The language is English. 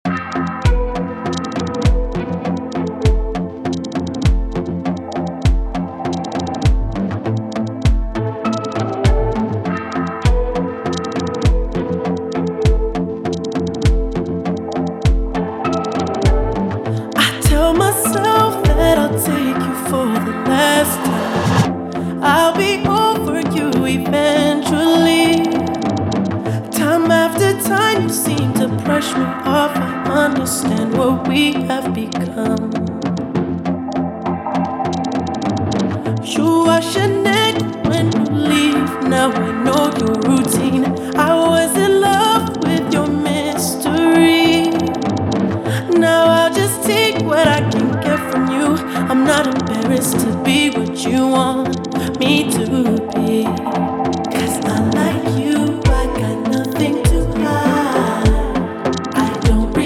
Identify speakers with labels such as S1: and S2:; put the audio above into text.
S1: Tell myself that I'll take you for the last time. I'll be over you eventually. Time after time, you seem to brush me off. I understand what we have become. You wash your neck when you leave. Now I know your routine. I was in love with your mystery. Now I'll just take what I can get from you. I'm not embarrassed to be what you want me to be.